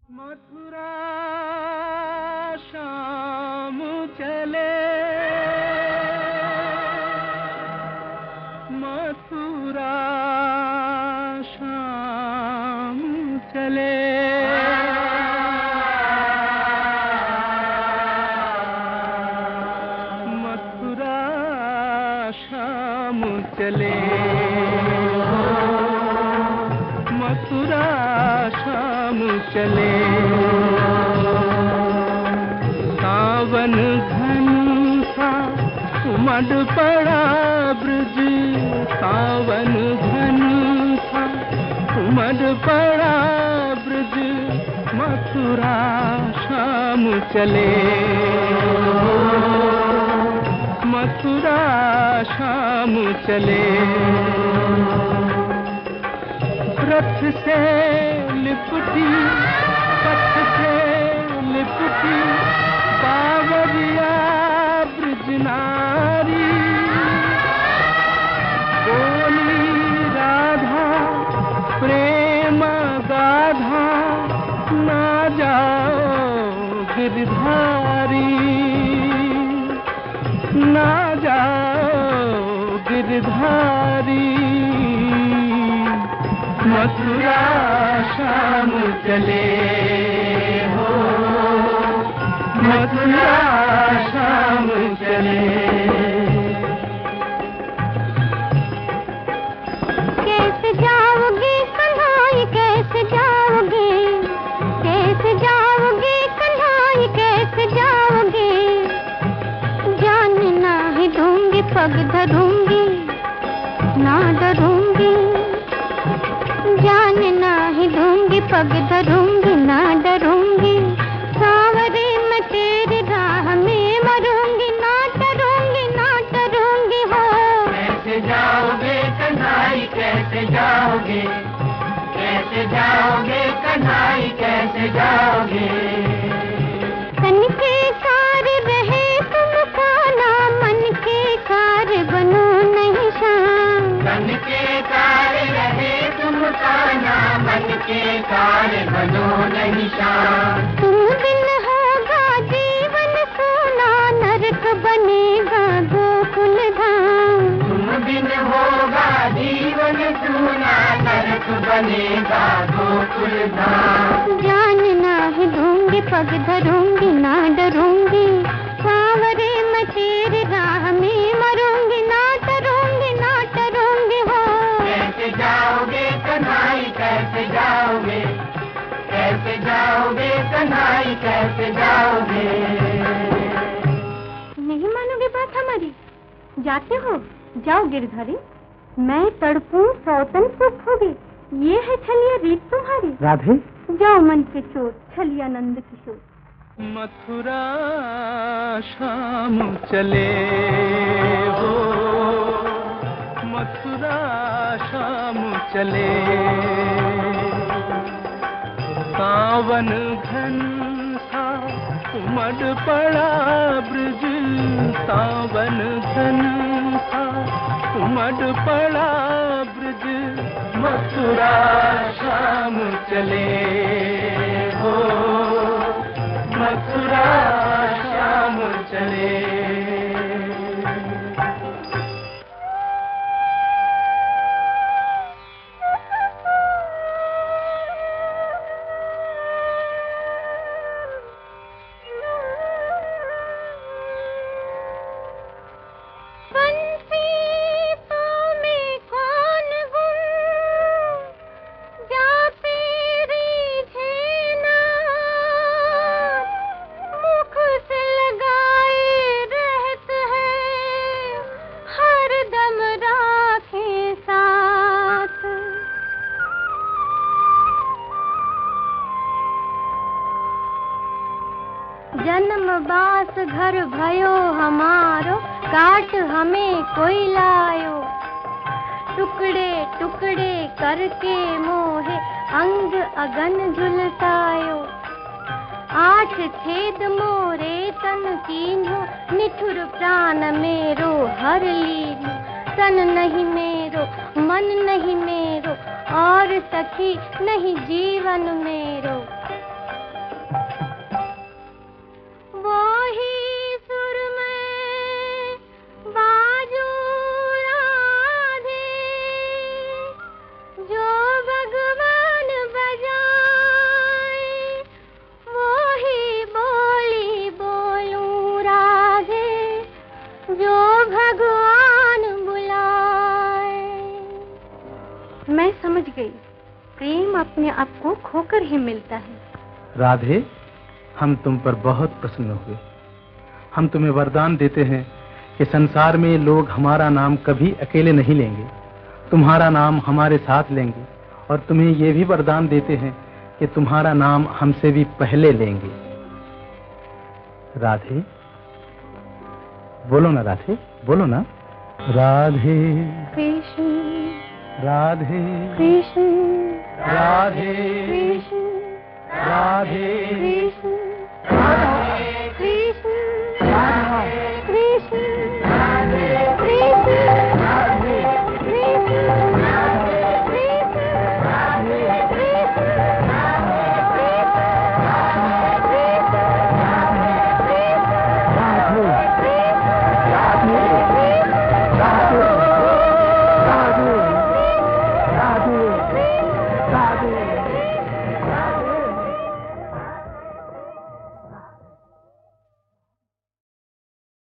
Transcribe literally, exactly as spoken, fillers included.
मथुरा शाम चले, मथुरा शाम चले, मथुरा शाम चले, मथुरा शाम चले। सावन घन सा उमड़ पड़ा ब्रज, सावन घन सा उमड़ पड़ा ब्रज, मथुरा शाम चले, मथुरा शाम चले। रथ से लिपटी, पथ से लिपटी बावरिया ब्रज नारी, बोली राधा प्रेम गाधा, ना जाओ गिरधारी, ना जाओ गिरधारी। मथुरा शाम चले हो, मथुरा शाम चले। कैसे जाओगे कन्हाई कैसे जाओगे, कैसे जाओगे कन्हाई कैसे जाओगे, जानना ही दूंगी पग धरूंगी ना डरूंगी, जानना ही दूंगी पग धरूंगी ना डरूंगी, सावरे मैं तेरी राह में मरूंगी ना डरूंगी ना डरूंगी हो। कैसे जाओगे कन्हाई कैसे जाओगे, कैसे जाओगे कन्हाई कैसे जाओगे। तन के कार रहे तुम खाना, मन के कार बनो नहीं शाम, तन के कार रहे तुम खाना, मन के कार बनो नहीं शाम। तुम दिन होगा जीवन सोना, नरक बनेगा गोकुल धाम, तुम दिन होगा जीवन सूना, नरक बनेगा गोकुल धाम। जानना ही दूंगी पग धरूंगी ना डरूंगी, सावरे मैं तेरी राह में मरूंगी ना डरूंगी ना डरूंगी हो। कैसे जाओगे कन्हाई कैसे जाओगे, कैसे जाओगे कन्हाई कैसे जाओगे। नहीं मानोगे बात हमारी, जाते हो जाओ गिरधारी, मैं तड़पूं सौतन सुख होगी, ये है छलिया रीत तुम्हारी। राधे जाओ मन के चोर छलिया नंद किशोर। मथुरा शाम चले हो, मथुरा शाम चले। सावन घन सा उमड़ पड़ा ब्रज, सावन घन सा उमड़ पड़ा ब्रज, मथुरा शाम चले हो, मथुरा शाम चले। जन्म बास घर भयो हमारो, काट हमें कोई लायो, टुकड़े टुकड़े करके मोहे अंग अगन झुलसायो। आठ छेद मोरे तन कीन्हो, निठुर प्राण मेरो हर लीन्हो। तन नहीं मेरो मन नहीं मेरो, और सखी नहीं जीवन मेरो। खोकर ही मिलता है। राधे, हम तुम पर बहुत प्रसन्न हुए। हम तुम्हें वरदान देते हैं कि संसार में लोग हमारा नाम कभी अकेले नहीं लेंगे, तुम्हारा नाम हमारे साथ लेंगे, और तुम्हें ये भी वरदान देते हैं कि तुम्हारा नाम हमसे भी पहले लेंगे। राधे, बोलो ना राधे, बोलो ना। राधे कृष्ण राधे कृष्ण राधे कृष्ण राधे कृष्ण कृष्ण कृष्ण